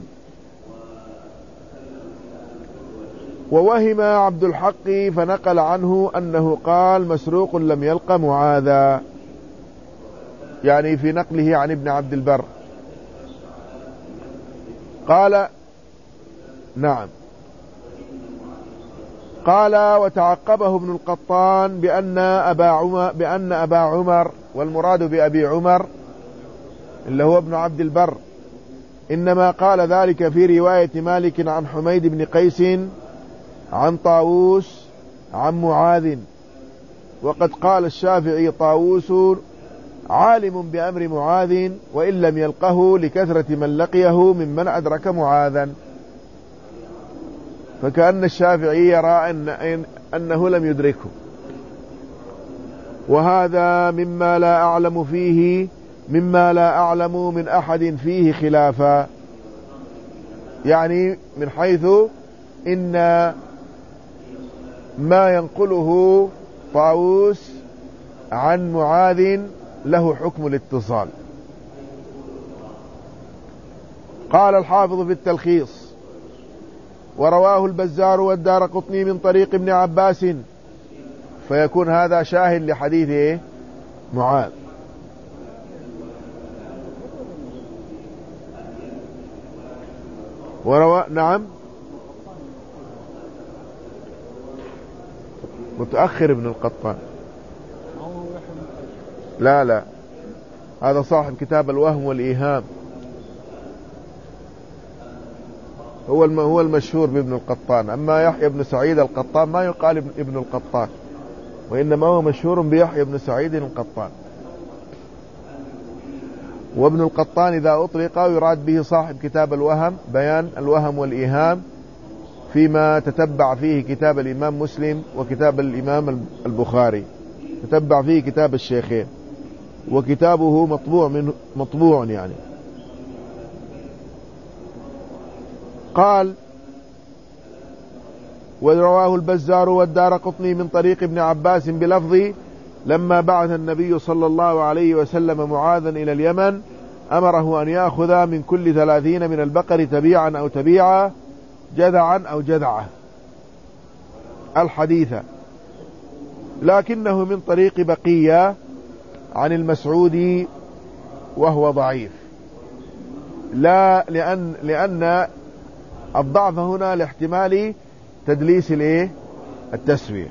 ووهم عبد الحق فنقل عنه أنه قال مسروق لم يلق معاذا، يعني في نقله عن ابن عبد البر. قال نعم. قال وتعقبه ابن القطان بأن أبا عمر, بأن أبا عمر والمراد بأبي عمر اللي هو ابن عبد البر إنما قال ذلك في رواية مالك عن حميد بن قيس عن طاووس عن معاذ. وقد قال الشافعي طاووس عالم بأمر معاذ وإن لم يلقه لكثرة من لقيه ممن أدرك معاذا. فكأن الشافعي يرى أن أنه لم يدركه، وهذا مما لا أعلم فيه مما لا أعلم من أحد فيه خلافا، يعني من حيث إن ما ينقله طاووس عن معاذ له حكم الاتصال. قال الحافظ في التلخيص ورواه البزار والدارقطني من طريق ابن عباس، فيكون هذا شاهد لحديث إيه؟ معاذ. وروى نعم متأخر ابن القطان، لا لا هذا صاحب كتاب الوهم والإيهام، هو هو المشهور بابن القطان. أما يحيى بن سعيد القطان ما يقال ابن القطان، وإنما هو مشهور بيحيى بن سعيد القطان. وابن القطان إذا أطلق يراد به صاحب كتاب الوهم، بيان الوهم والإيهام فيما تتبع فيه كتاب الإمام مسلم وكتاب الإمام البخاري، تتبع فيه كتاب الشيخين، وكتابه مطبوع من مطبوع يعني. قال: ورواه البزار والدارقطني من طريق ابن عباس بلفظ: لما بعث النبي صلى الله عليه وسلم معاذا إلى اليمن أمره أن يأخذ من كل ثلاثين من البقر تبيعا أو تبيعا، جذعا أو جذعة، الحديث، لكنه من طريق بقية عن المسعودي وهو ضعيف، لا لأن لأن الضعف هنا لاحتمال تدليس الايه التسوية.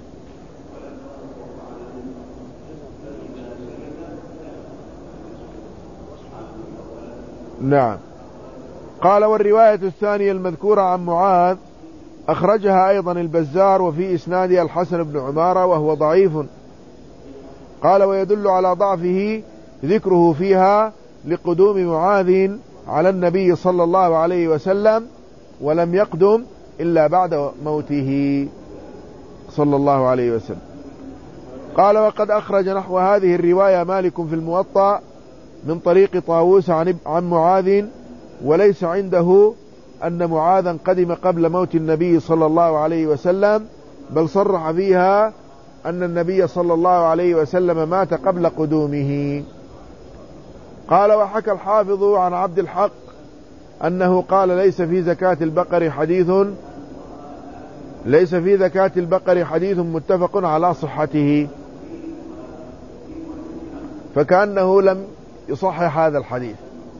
نعم. قال: والرواية الثانية المذكورة عن معاذ أخرجها أيضا البزار وفي إسنادها الحسن بن عمارة وهو ضعيف. قال: ويدل على ضعفه ذكره فيها لقدوم معاذ على النبي صلى الله عليه وسلم، ولم يقدم إلا بعد موته صلى الله عليه وسلم. قال: وقد أخرج نحو هذه الرواية مالك في الموطأ من طريق طاووس عن عن معاذ، وليس عنده أن معاذا قدم قبل موت النبي صلى الله عليه وسلم، بل صرح فيها أن النبي صلى الله عليه وسلم مات قبل قدومه. قال: وحكى الحافظ عن عبد الحق أنه قال: ليس في زكاة البقر حديث ليس في زكاة البقر حديث متفق على صحته، فكأنه لم يصحح هذا الحديث.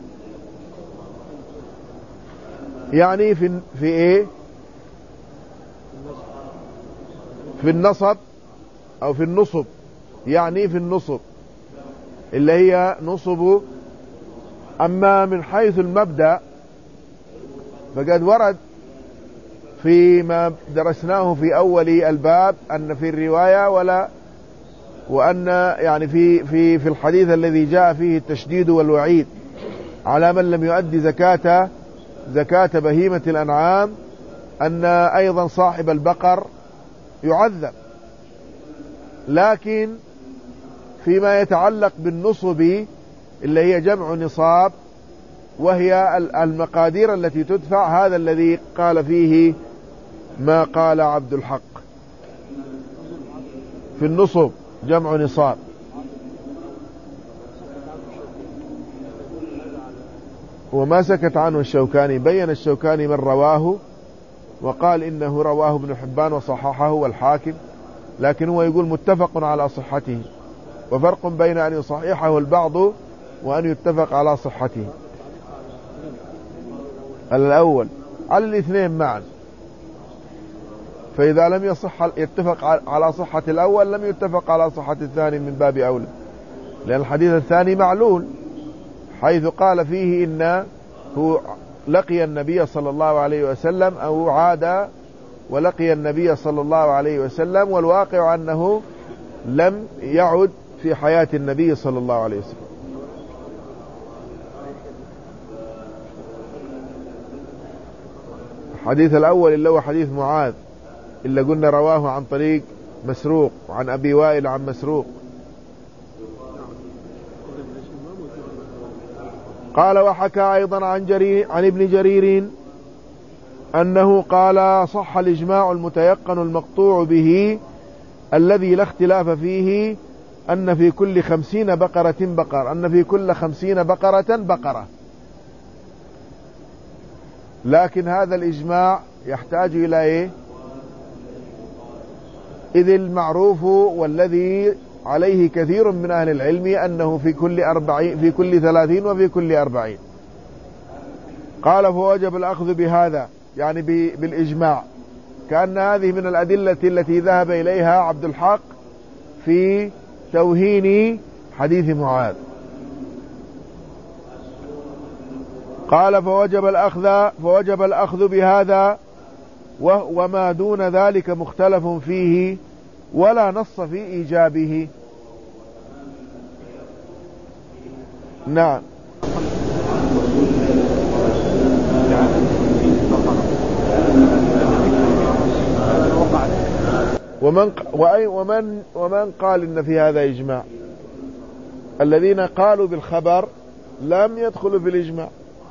يعني في في ايه في النصب او في النصب، يعني في النصب اللي هي نصب. اما من حيث المبدأ فقد ورد فيما درسناه في اول الباب ان في الرواية ولا وان يعني في في في الحديث الذي جاء فيه التشديد والوعيد على من لم يؤدي زكاة زكاة بهيمة الأنعام، أن أيضا صاحب البقر يعذب. لكن فيما يتعلق بالنصب اللي هي جمع نصاب وهي المقادير التي تدفع، هذا الذي قال فيه ما قال عبد الحق في النصب جمع نصاب. وما سكت عنه الشوكاني، بين الشوكاني من رواه وقال إنه رواه ابن حبان وصححه والحاكم، لكن هو يقول متفق على صحته، وفرق بين أن يصححه البعض وأن يتفق على صحته. الأول على الاثنين معا، فإذا لم يصح يتفق على صحة الأول لم يتفق على صحة الثاني من باب أولى، لأن الحديث الثاني معلول، حيث قال فيه إن هو لقي النبي صلى الله عليه وسلم أو عاد ولقي النبي صلى الله عليه وسلم، والواقع أنه لم يعد في حياة النبي صلى الله عليه وسلم. الحديث الأول اللي هو حديث معاذ اللي قلنا رواه عن طريق مسروق وعن أبي وائل عن مسروق. قال: وحكى أيضا عن, جرير عن ابن جرير أنه قال: صح الإجماع المتيقن المقطوع به الذي لا اختلاف فيه أن في كل خمسين بقرة بقر أن في كل خمسين بقرة بقرة. لكن هذا الإجماع يحتاج إلى إيه؟ إذ المعروف والذي عليه كثير من أهل العلم أنه في كل أربعين في كل ثلاثين وفي كل أربعين. قال: فوجب الأخذ بهذا يعني بالإجماع، كأن هذه من الأدلة التي ذهب إليها عبد الحق في توهين حديث معاذ. قال: فوجب الأخذ فوجب الأخذ بهذا وما دون ذلك مختلف فيه ولا نص في إيجابه. نعم. ومن ومن ومن قال إن في هذا إجماع؟ الذين قالوا بالخبر لم يدخلوا في الإجماع.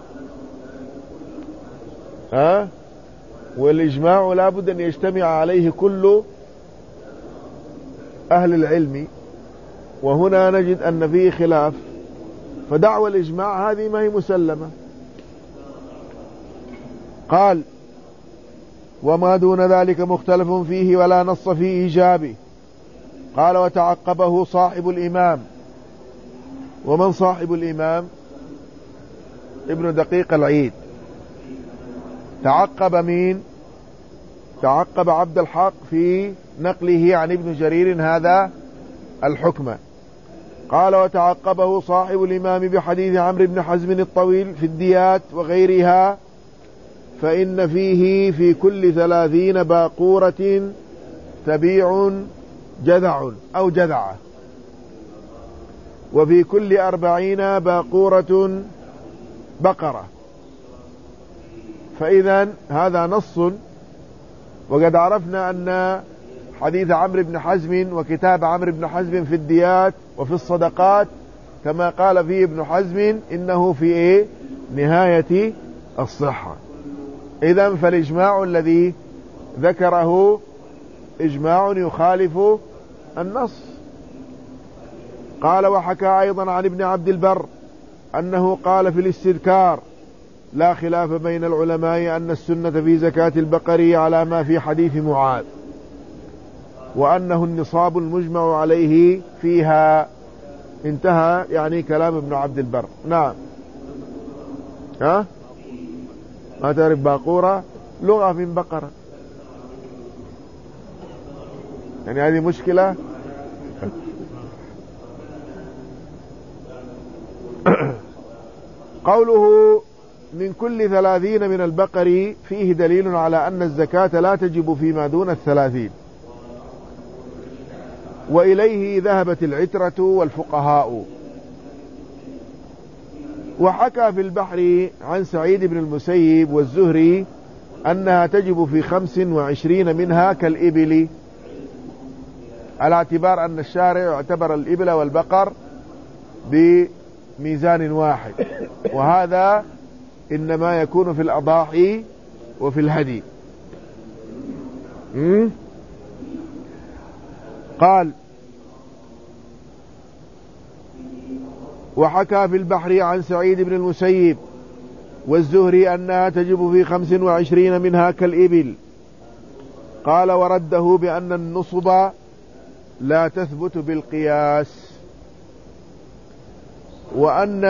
ها؟ والإجماع لا بد أن يجتمع عليه كل أهل العلم، وهنا نجد أن فيه خلاف، فدعوى الإجماع هذه ما هي مسلمة. قال: وما دون ذلك مختلف فيه ولا نص في إيجابه. قال: وتعقبه صاحب الإمام. ومن صاحب الإمام؟ ابن دقيق العيد. تعقب مين؟ تعقب عبد الحق في نقله عن ابن جرير هذا الحكم. قال: وتعقبه صاحب الإمام بحديث عمرو بن حزم الطويل في الديات وغيرها، فإن فيه في كل ثلاثين باقورة تبيع جذع أو جذعة، وفي كل أربعين باقورة بقرة. فإذا هذا نص، وقد عرفنا أن حديث عمرو بن حزم وكتاب عمرو بن حزم في الديات وفي الصدقات كما قال فيه ابن حزم إنه في إيه؟ نهاية الصحة. إذن فالإجماع الذي ذكره إجماع يخالف النص. قال: وحكى أيضا عن ابن عبد البر أنه قال في الاستذكار: لا خلاف بين العلماء أن السنة في زكاة البقر على ما في حديث معاذ، وأنه النصاب المجمع عليه فيها. انتهى يعني كلام ابن عبد البر. نعم. ها؟ ما تعرف باقورة؟ لغة من بقرة، يعني هذه مشكلة. قوله من كل ثلاثين من البقر فيه دليل على أن الزكاة لا تجب فيما دون الثلاثين، وإليه ذهبت العترة والفقهاء. وحكى في البحر عن سعيد بن المسيب والزهري أنها تجب في خمس وعشرين منها كالإبل، على اعتبار أن الشارع اعتبر الإبل والبقر بميزان واحد، وهذا إنما يكون في الأضاحي وفي الهدي. قال: وحكى في البحر عن سعيد بن المسيب والزهري أنها تجب في خمس وعشرين منها كالإبل. قال: ورده بأن النصب لا تثبت بالقياس، وأن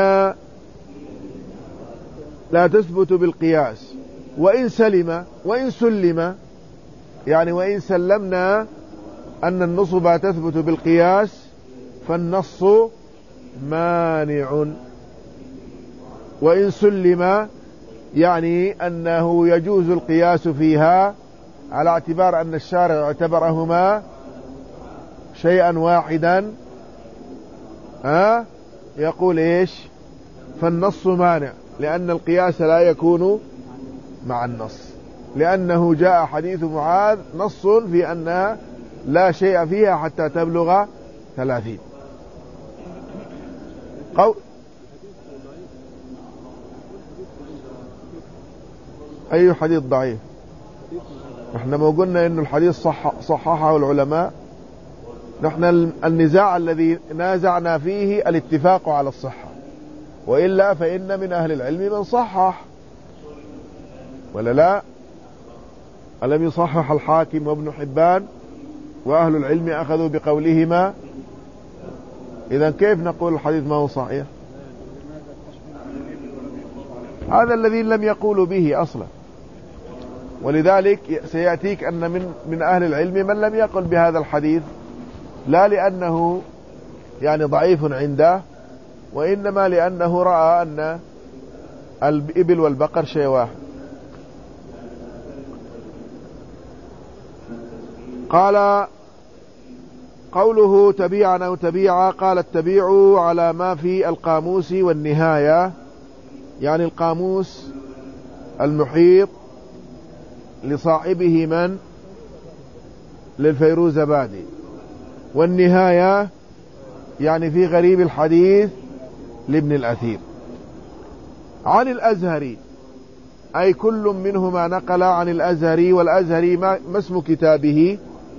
لا تثبت بالقياس، وإن سلم وإن سلم يعني وإن سلمنا أن النصب تثبت بالقياس فالنص مانع، وإن سلم يعني أنه يجوز القياس فيها على اعتبار أن الشارع اعتبرهما شيئا واحدا، ها يقول إيش؟ فالنص مانع، لأن القياس لا يكون مع النص، لأنه جاء حديث معاذ نص في أنها لا شيء فيها حتى تبلغ ثلاثين. قول أي حديث ضعيف؟ نحن ما قلنا إنه الحديث صح صححه العلماء. نحن النزاع الذي نازعنا فيه الاتفاق على الصحة، وإلا فإن من أهل العلم من صحح، ولا لا؟ ألم يصحح الحاكم وابن حبان وأهل العلم أخذوا بقولهما؟ إذن كيف نقول الحديث ما هو صحيح؟ هذا الذي لم يقولوا به أصلا. ولذلك سيأتيك أن من من أهل العلم من لم يقل بهذا الحديث، لا لأنه يعني ضعيف عنده، وإنما لأنه رأى أن الإبل والبقر شيء واحد. قال: قوله تبيعا أو تبيعا، قال: التبيع على ما في القاموس والنهاية، يعني القاموس المحيط لصاحبه من للفيروزبادي. والنهاية يعني في غريب الحديث لابن الأثير. عن الأزهري، أي كل منهما نقل عن الأزهري. والأزهري ما اسم كتابه؟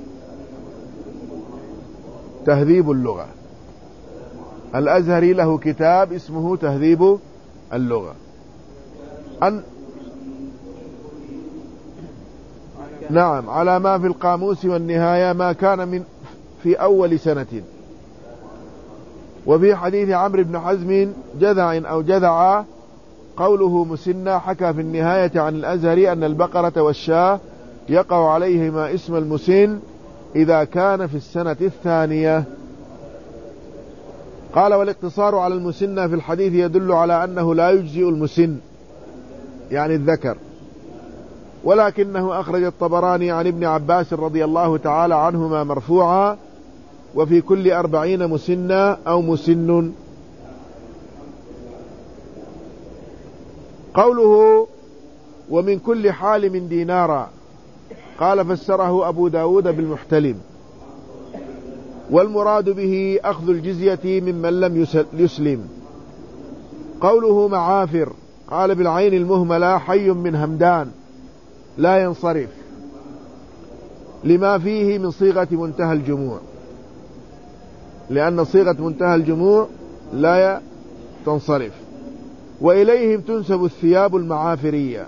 تهذيب اللغة. الأزهري له كتاب اسمه تهذيب اللغة. أن نعم، على ما في القاموس والنهاية ما كان من في أول سنة. وفي حديث عمرو بن حزم جذع أو جذع قوله مسنة، حكى في النهاية عن الأزهري أن البقرة والشاة يقع عليهما اسم المسن إذا كان في السنة الثانية. قال والاقتصار على المسنة في الحديث يدل على أنه لا يجزئ المسن يعني الذكر، ولكنه أخرج الطبراني عن ابن عباس رضي الله تعالى عنهما مرفوعا: وفي كل أربعين مسنة أو مسن. قوله ومن كل حالم دينارا، قال فسره أبو داود بالمحتلم، والمراد به أخذ الجزية ممن لم يسلم. قوله معافر، قال بالعين المهملة حي من همدان لا ينصرف، لما فيه من صيغة منتهى الجموع، لأن صيغة منتهى الجموع لا تنصرف. وإليهم تنسب الثياب المعافرية،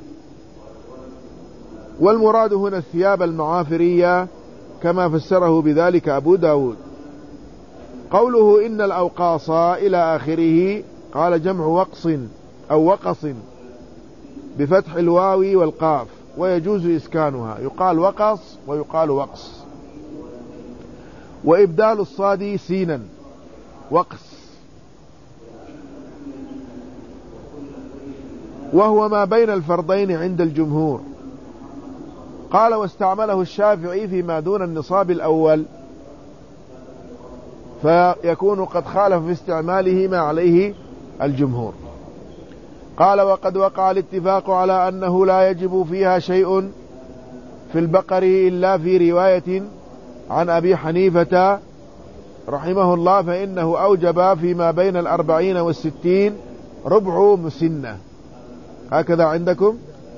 والمراد هنا الثياب المعافرية كما فسره بذلك أبو داود. قوله إن الأوقاص إلى آخره، قال جمع وقص أو وقص بفتح الواو والقاف، ويجوز إسكانها، يقال وقص ويقال وقص، وإبدال الصاد سينا وقص، وهو ما بين الفرضين عند الجمهور. قال واستعمله الشافعي فيما دون النصاب الأول، فيكون قد خالف في استعماله ما عليه الجمهور. قال وقد وقع الاتفاق على أنه لا يجب فيها شيء في البقر إلا في رواية عن أبي حنيفة رحمه الله، فإنه أوجب فيما بين الأربعين والستين ربع مسنة. هكذا عندكم.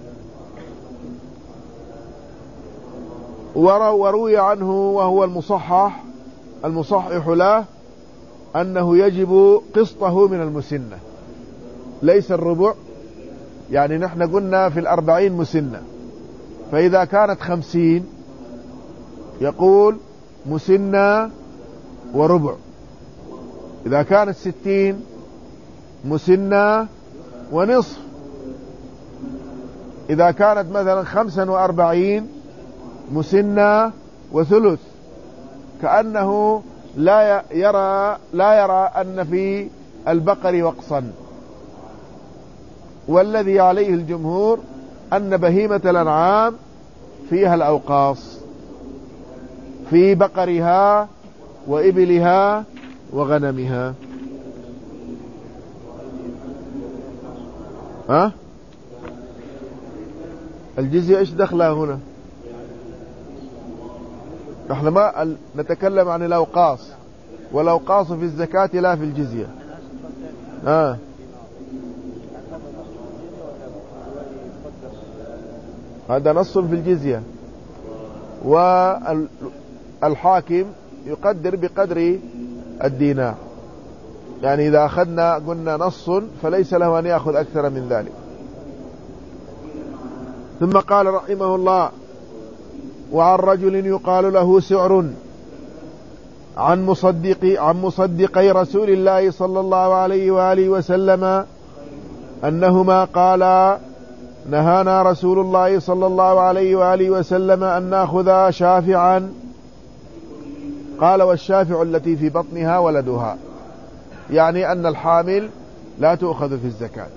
وروي عنه وهو المصحح المصحح له أنه يجب قسطه من المسنة، ليس الربع. يعني نحن قلنا في الأربعين مسنة، فإذا كانت خمسين يقول مسنة وربع، إذا كانت ستين مسنة ونصف، إذا كانت مثلا خمسا وأربعين مسنة وثلث، كأنه لا يرى لا يرى أن في البقر وقصا. والذي عليه الجمهور أن بهيمة الأنعام فيها الأوقاص في بقرها وإبلها وغنمها. ها الجزية إيش دخلها هنا؟ نحن ما نتكلم عن الأوقاص، والأوقاص في الزكاة لا في الجزية. آه. هذا نص في الجزية، والحاكم يقدر بقدر الدينار. يعني إذا أخذنا قلنا نص فليس له أن يأخذ أكثر من ذلك. ثم قال رحمه الله وعن رجل يقال له سعر عن مصدق عن مصدقي رسول الله صلى الله عليه وآله وسلم أنهما قالا نهانا رسول الله صلى الله عليه وآله وسلم أن نأخذ شافعا. قال والشافع التي في بطنها ولدها، يعني أن الحامل لا تؤخذ في الزكاة.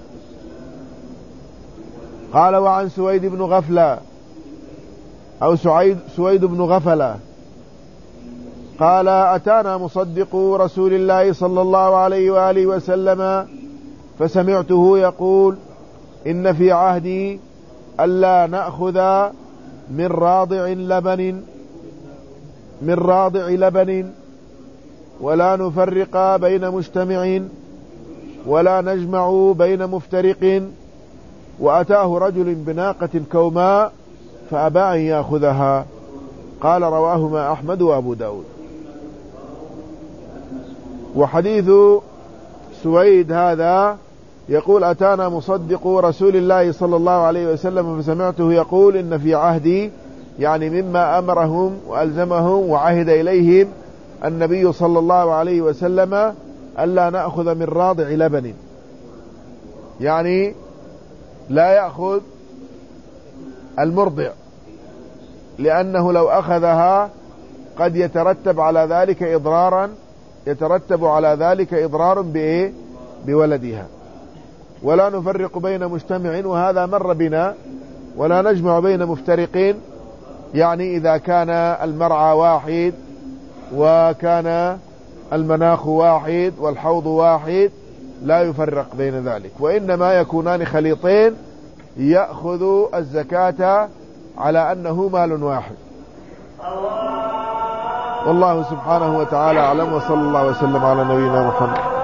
قال وعن سويد بن غفلة أو سعيد سويد بن غفلة قال أتانا مصدق رسول الله صلى الله عليه وآله وسلم فسمعته يقول إن في عهدي ألا نأخذ من راضع لبن من راضع لبن ولا نفرق بين مجتمع ولا نجمع بين مفترق وأتاه رجل بناقة كوماء فأبى أن يأخذها. قال رواهما أحمد وأبو داود. وحديث سويد هذا يقول أتانا مصدق رسول الله صلى الله عليه وسلم فسمعته يقول إن في عهدي، يعني مما أمرهم وألزمهم وعهد إليهم النبي صلى الله عليه وسلم ألا نأخذ من راضع لبن، يعني لا يأخذ المرضع، لأنه لو أخذها قد يترتب على ذلك إضرارا يترتب على ذلك إضرار بإيه؟ بولدها. ولا نفرق بين مجتمع، وهذا مر بنا. ولا نجمع بين مفترقين، يعني إذا كان المرعى واحد وكان المناخ واحد والحوض واحد لا يفرق بين ذلك، وإنما يكونان خليطين يأخذ الزكاة على أنه مال واحد. والله سبحانه وتعالى أعلم، وصلى الله وسلم على نبينا محمد.